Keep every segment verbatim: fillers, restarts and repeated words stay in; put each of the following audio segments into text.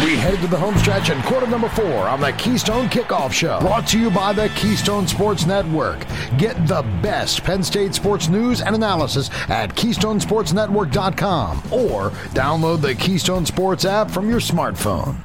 We head to the home stretch in quarter number four on the Keystone Kickoff Show. Brought to you by the Keystone Sports Network. Get the best Penn State sports news and analysis at keystone sports network dot com or download the Keystone Sports app from your smartphone.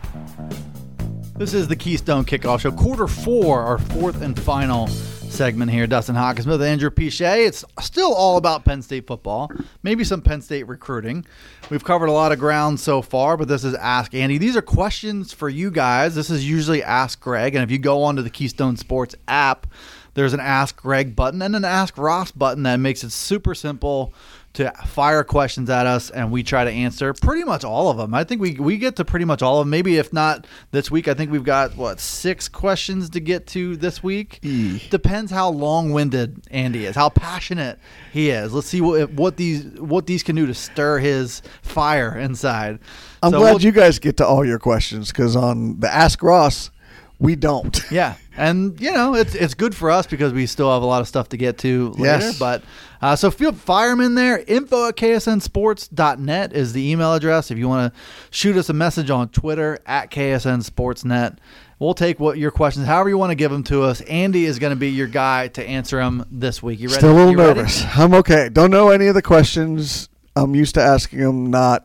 This is the Keystone Kickoff Show, quarter four, our fourth and final segment here. Dustin Hawkinsmith, Andrew Pichet. It's still all about Penn State football, maybe some Penn State recruiting. We've covered a lot of ground so far, but this is Ask Andy. These are questions for you guys. This is usually Ask Greg, and if you go onto the Keystone Sports app, there's an Ask Greg button and an Ask Ross button that makes it super simple to fire questions at us, and we try to answer pretty much all of them. I think we we get to pretty much all of them. Maybe if not this week, I think we've got, what, six questions to get to this week? E. Depends how long-winded Andy is, how passionate he is. Let's see what what these what these can do to stir his fire inside. I'm so glad we'll, you guys get to all your questions, because on the Ask Ross, we don't. Yeah, and, you know, it's it's good for us because we still have a lot of stuff to get to later. Yes. But uh, so feel fire them in there. Info at K S N sports dot net is the email address. If you want to shoot us a message on Twitter at K S N sports net, we'll take what your questions, however you want to give them to us. Andy is going to be your guy to answer them this week. You ready? Still a little you ready? nervous. I'm okay. Don't know any of the questions. I'm used to asking them, not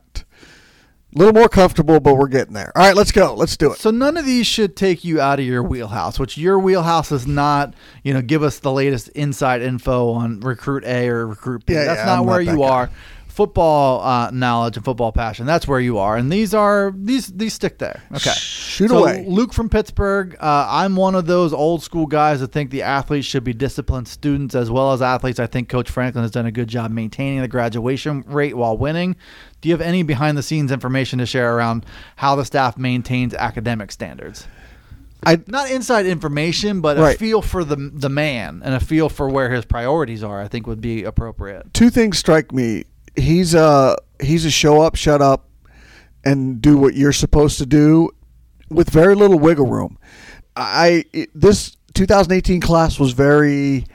a little more comfortable, but we're getting there. All right, let's go. Let's do it. So none of these should take you out of your wheelhouse, which your wheelhouse is not, you know, give us the latest inside info on recruit A or recruit B. Yeah, That's yeah, not I'm where not you that guy. are. Football uh, knowledge and football passion, that's where you are. And these are these these stick there. Okay. Shoot so away. Luke from Pittsburgh, uh, I'm one of those old school guys that think the athletes should be disciplined students as well as athletes. I think Coach Franklin has done a good job maintaining the graduation rate while winning. Do you have any behind the scenes information to share around how the staff maintains academic standards? I, Not inside information, but Right. a feel for the the man and a feel for where his priorities are, I think would be appropriate. two things strike me. He's a, he's a show up, shut up, and do what you're supposed to do with very little wiggle room. I it, This two thousand eighteen class was very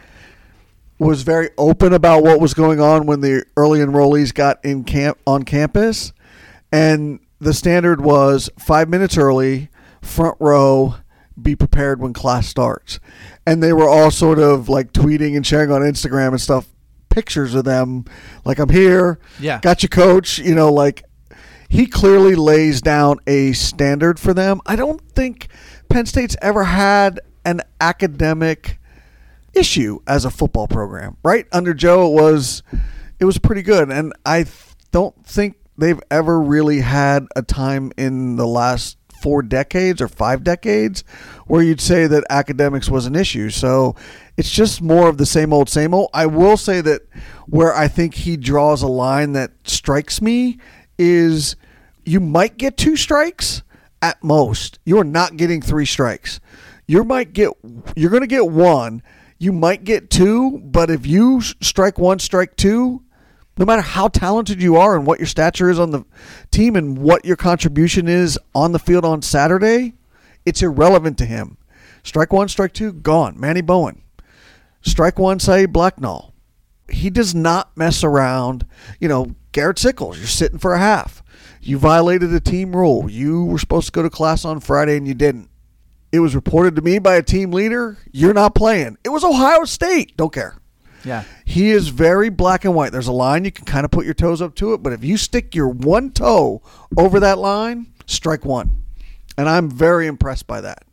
was very open about what was going on when the early enrollees got in camp on campus, and the standard was five minutes early, front row, be prepared when class starts. And they were all sort of like tweeting and sharing on Instagram and stuff pictures of them, like, I'm here, Yeah. got you, coach. You know, like, he clearly lays down a standard for them. I don't think Penn State's ever had an academic issue as a football program, right? Under Joe, it was it was pretty good, and I th- don't think they've ever really had a time in the last four decades or five decades where you'd say that academics was an issue. So it's just more of the same old, same old. I will say that where I think he draws a line that strikes me is you might get two strikes at most. You're not getting three strikes. You might get, you're going to get one. You might get two, but if you strike one, strike two, no matter how talented you are and what your stature is on the team and what your contribution is on the field on Saturday, it's irrelevant to him. Strike one, strike two, gone. Manny Bowen. Strike one, say Blacknall. He does not mess around. You know, Garrett Sickles, you're sitting for a half. You violated a team rule. You were supposed to go to class on Friday and you didn't. It was reported to me by a team leader, you're not playing. It was Ohio State. Don't care. Yeah. He is very black and white. There's a line, you can kind of put your toes up to it, but if you stick your one toe over that line, strike one. And I'm very impressed by that.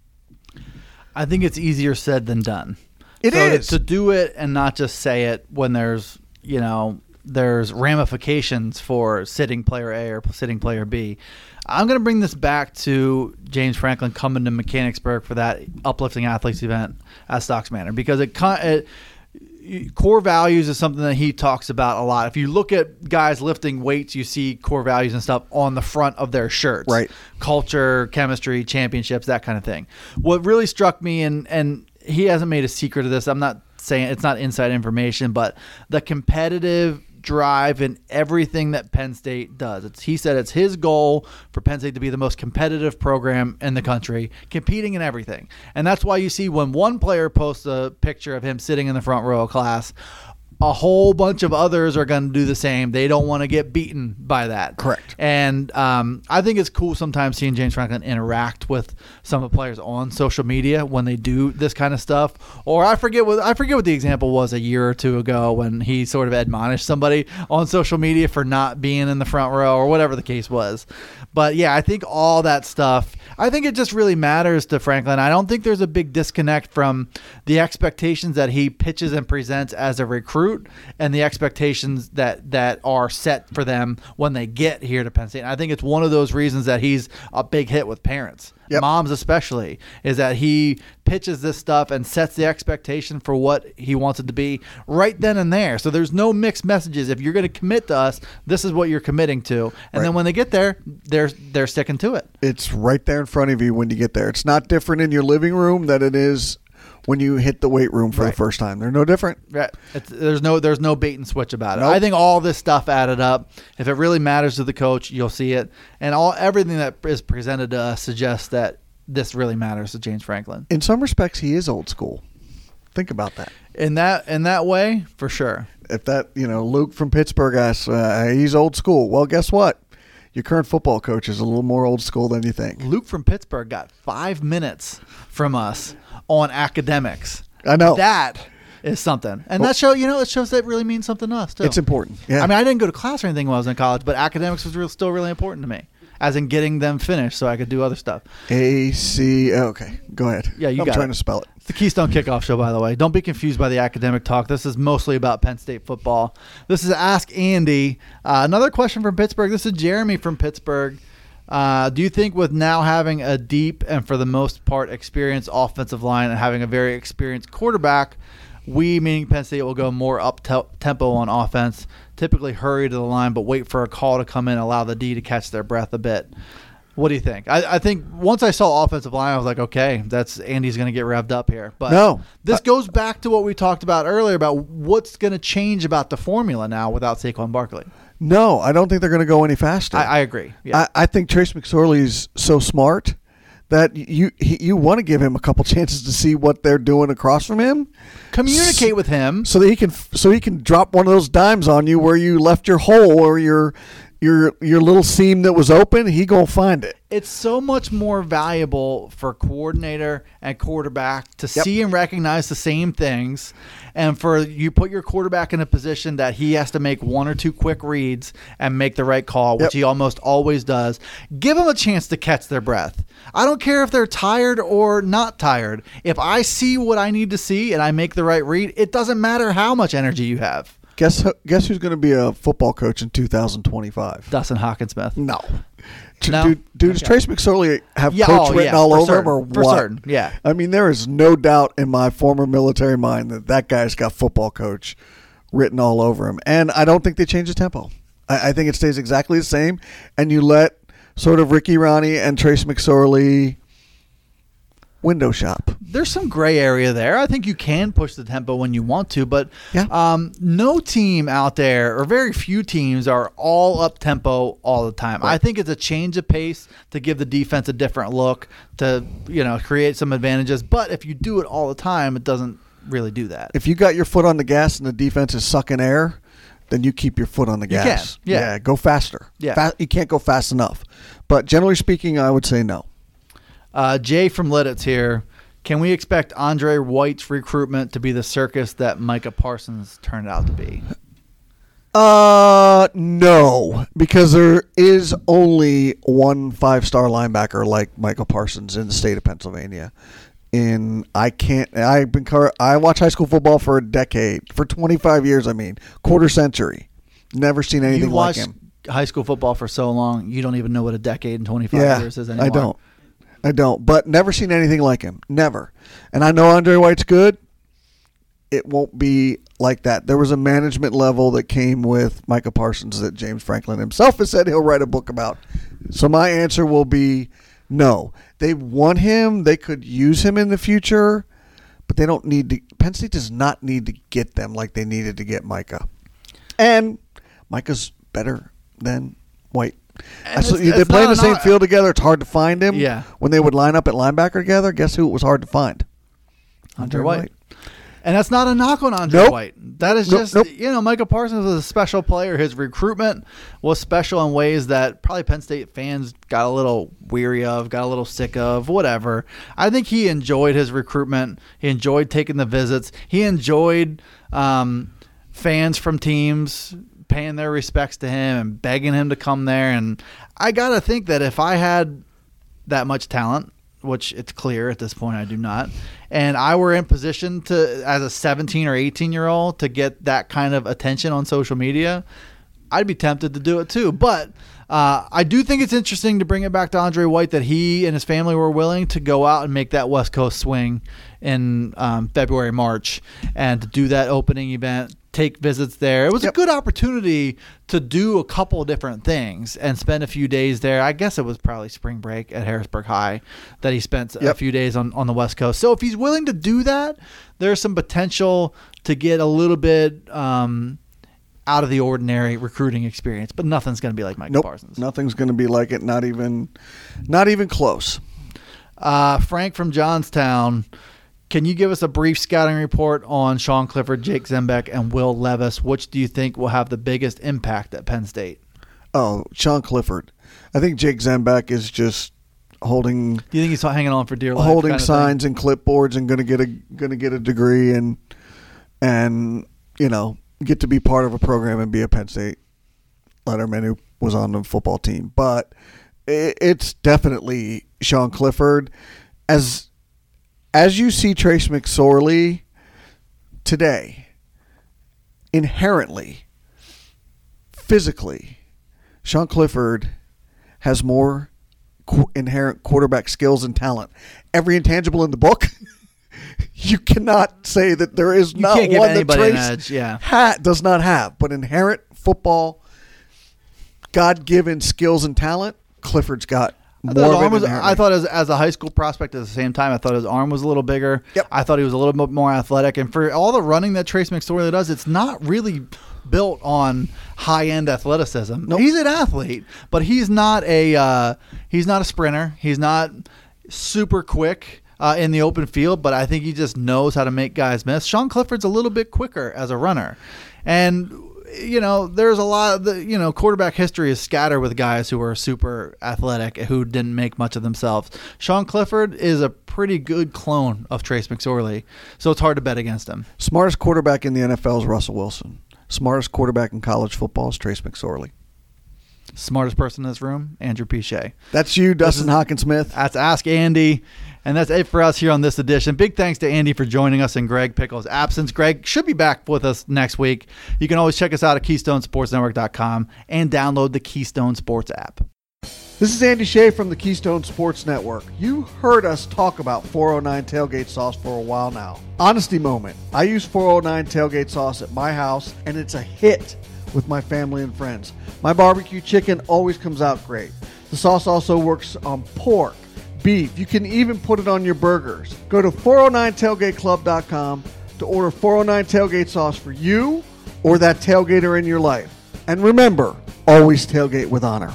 I think it's easier said than done. It so is. To, to do it and not just say it when there's, you know, there's ramifications for sitting player A or sitting player B. I'm going to bring this back to James Franklin coming to Mechanicsburg for that uplifting athletes event at Stocks Manor, because it, it core values is something that he talks about a lot. If you look at guys lifting weights, you see core values and stuff on the front of their shirts. Right. Culture, chemistry, championships, that kind of thing. What really struck me, and, and he hasn't made a secret of this, I'm not saying it's not inside information, but the competitive drive in everything that Penn State does. It's, he said it's his goal for Penn State to be the most competitive program in the country, competing in everything. And that's why you see when one player posts a picture of him sitting in the front row of class, a whole bunch of others are going to do the same. They don't want to get beaten by that. Correct. And um, I think it's cool sometimes seeing James Franklin interact with some of the players on social media when they do this kind of stuff. Or I forget what I forget what the example was a year or two ago when he sort of admonished somebody on social media for not being in the front row or whatever the case was. But yeah, I think all that stuff, I think it just really matters to Franklin. I don't think there's a big disconnect from the expectations that he pitches and presents as a recruit and the expectations that, that are set for them when they get here to Penn State. And I think it's one of those reasons that he's a big hit with parents. Yep. Moms especially, is that he pitches this stuff and sets the expectation for what he wants it to be right then and there. So there's no mixed messages. If you're going to commit to us, this is what you're committing to. And right. then when they get there, they're they're sticking to it. It's right there in front of you when you get there. It's not different in your living room than it is when you hit the weight room for right. the first time. They're no different. Right. It's, there's no there's no bait and switch about it. Nope. I think all this stuff added up. If it really matters to the coach, you'll see it. And all everything that is presented to us suggests that this really matters to James Franklin. In some respects, he is old school. Think about that. In that in that way, for sure. If that, you know, Luke from Pittsburgh asks, uh, he's old school. Well, guess what? Your current football coach is a little more old school than you think. Luke from Pittsburgh got five minutes from us on academics. I know. That is something. And well, that show, you know, it shows that really means something to us, too. It's important. Yeah. I mean, I didn't go to class or anything when I was in college, but academics was real, still really important to me, as in getting them finished so I could do other stuff. A C Okay, go ahead. Yeah, you I'm got trying it. to spell it. It's the Keystone Kickoff Show, by the way. Don't be confused by the academic talk. This is mostly about Penn State football. This is Ask Andy. Uh, another question from Pittsburgh. This is Jeremy from Pittsburgh. Uh, do you think with now having a deep and for the most part experienced offensive line and having a very experienced quarterback, we, meaning Penn State, will go more up-tempo on offense, typically hurry to the line but wait for a call to come in, allow the D to catch their breath a bit? What do you think? I, I think once I saw offensive line, I was like, okay, that's Andy's going to get revved up here. But no, this goes back to what we talked about earlier about what's going to change about the formula now without Saquon Barkley. No, I don't think they're going to go any faster. I, I agree. Yeah. I, I think Trace McSorley's so smart that you he, you want to give him a couple chances to see what they're doing across from him. Communicate so, with him so that he can so he can drop one of those dimes on you where you left your hole or your your your little seam that was open. He gonna find it. It's so much more valuable for coordinator and quarterback to yep. see and recognize the same things, and for you put your quarterback in a position that he has to make one or two quick reads and make the right call, which yep. he almost always does. Give them a chance to catch their breath. I don't care if they're tired or not tired. If I see what I need to see and I make the right read, it doesn't matter how much energy you have. Guess guess who's going to be a football coach in two thousand twenty-five? Dustin Hawkinsmith. No. No? Dude, dude okay. does Trace McSorley have yeah, coach oh, written yeah, all over certain, him or for what? Certain, yeah. I mean, there is no doubt in my former military mind that that guy's got football coach written all over him. And I don't think they change the tempo. I, I think it stays exactly the same. And you let sort of Ricky Ronnie and Trace McSorley window shop. There's some gray area there. I think you can push the tempo when you want to, but yeah. um, no team out there, or very few teams, are all up tempo all the time. Right. I think it's a change of pace to give the defense a different look, to you know create some advantages. But if you do it all the time, it doesn't really do that. If you got your foot on the gas and the defense is sucking air, then you keep your foot on the you gas. Can. Yeah. yeah, go faster. Yeah, Fa- you can't go fast enough. But generally speaking, I would say no. Uh, Jay from Lidditz here. Can we expect Andre White's recruitment to be the circus that Micah Parsons turned out to be? Uh, no, because there is only one five-star linebacker like Micah Parsons in the state of Pennsylvania. In I can't. I've been. I watch high school football for a decade, for twenty-five years. I mean, quarter century. Never seen anything you like him. High school football for so long, you don't even know what a decade and twenty-five yeah, years is anymore. I don't. I don't, but never seen anything like him. Never. And I know Andre White's good. It won't be like that. There was a management level that came with Micah Parsons that James Franklin himself has said he'll write a book about. So my answer will be no. They want him. They could use him in the future, but they don't need to. Penn State does not need to get them like they needed to get Micah. And Micah's better than White. So it's, they it's play in the same not, field together. It's hard to find him. Yeah. When they would line up at linebacker together, guess who it was hard to find? Andre White. And that's not a knock on Andre Nope. White. That is Nope, just, nope. you know, Micah Parsons was a special player. His recruitment was special in ways that probably Penn State fans got a little weary of, got a little sick of, whatever. I think he enjoyed his recruitment. He enjoyed taking the visits. He enjoyed um, fans from teams paying their respects to him and begging him to come there. And I got to think that if I had that much talent, which it's clear at this point I do not, and I were in position to, as a seventeen or eighteen year old, to get that kind of attention on social media, I'd be tempted to do it too. But uh, I do think it's interesting to bring it back to Andre White that he and his family were willing to go out and make that West Coast swing in um, February, March, and to do that opening event, take visits there. It was Yep. a good opportunity to do a couple of different things and spend a few days there. I guess it was probably spring break at Harrisburg High that he spent a Yep. few days on, on the West Coast. So if he's willing to do that, there's some potential to get a little bit um, out of the ordinary recruiting experience, but nothing's going to be like Micah Nope. Parsons. Nothing's going to be like it. Not even, not even close. Uh, Frank from Johnstown, can you give us a brief scouting report on Sean Clifford, Jake Zembeck, and Will Levis? Which do you think will have the biggest impact at Penn State? Oh, Sean Clifford. I think Jake Zembeck is just holding Do you think he's hanging on for dear life? holding kind of signs and clipboards and going to get a going to get a degree and and you know get to be part of a program and be a Penn State letterman who was on the football team. But it, it's definitely Sean Clifford. As as you see Trace McSorley today, inherently, physically, Sean Clifford has more qu- inherent quarterback skills and talent. Every intangible in the book, you cannot say that there is You not can't give one that anybody an Trace edge, yeah. ha- does not have. But inherent football, God-given skills and talent, Clifford's got I more thought, his of arm it was, inherently. I thought as, as a high school prospect at the same time, I thought his arm was a little bigger. Yep. I thought he was a little bit more athletic. And for all the running that Trace McSorley does, it's not really built on high-end athleticism. Nope. He's an athlete, but he's not a uh, he's not a sprinter. He's not super quick uh, in the open field, but I think he just knows how to make guys miss. Sean Clifford's a little bit quicker as a runner. And you know, there's a lot of the, you know, quarterback history is scattered with guys who are super athletic who didn't make much of themselves. Sean Clifford is a pretty good clone of Trace McSorley, so it's hard to bet against him. Smartest quarterback in the N F L is Russell Wilson. Smartest quarterback in college football is Trace McSorley. Smartest person in this room, Andrew Pichet. That's you, Dustin Hawkinsmith. That's Ask Andy. And that's it for us here on this edition. Big thanks to Andy for joining us in Greg Pickle's absence. Greg should be back with us next week. You can always check us out at Keystone Sports Network dot com and download the Keystone Sports app. This is Andy Shea from the Keystone Sports Network. You heard us talk about four oh nine Tailgate Sauce for a while now. Honesty moment. I use four oh nine Tailgate Sauce at my house, and it's a hit with my family and friends. My barbecue chicken always comes out great. The sauce also works on pork, beef. You can even put it on your burgers. Go to four oh nine tailgate club dot com to order four oh nine Tailgate Sauce for you or that tailgater in your life. And remember, always tailgate with honor.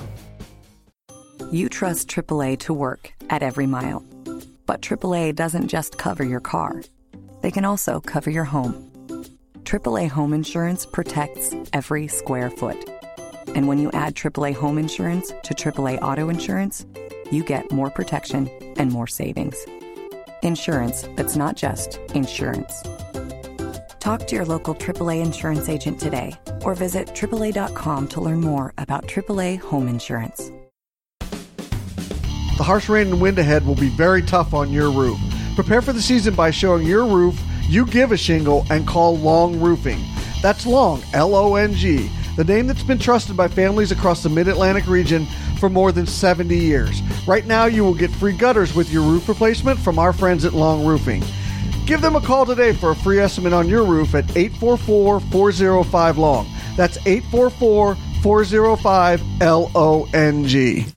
You trust triple A to work at every mile. But triple A doesn't just cover your car. They can also cover your home. triple A Home Insurance protects every square foot. And when you add triple A Home Insurance to triple A Auto Insurance, you get more protection and more savings. Insurance that's not just insurance. Talk to your local triple A insurance agent today or visit triple A dot com to learn more about triple A Home Insurance. The harsh rain and wind ahead will be very tough on your roof. Prepare for the season by showing your roof you give a shingle and call Long Roofing. That's Long, L O N G, the name that's been trusted by families across the Mid-Atlantic region for more than seventy years. Right now, you will get free gutters with your roof replacement from our friends at Long Roofing. Give them a call today for a free estimate on your roof at eight four four, four oh five, L O N G. That's eight four four, four oh five, L O N G.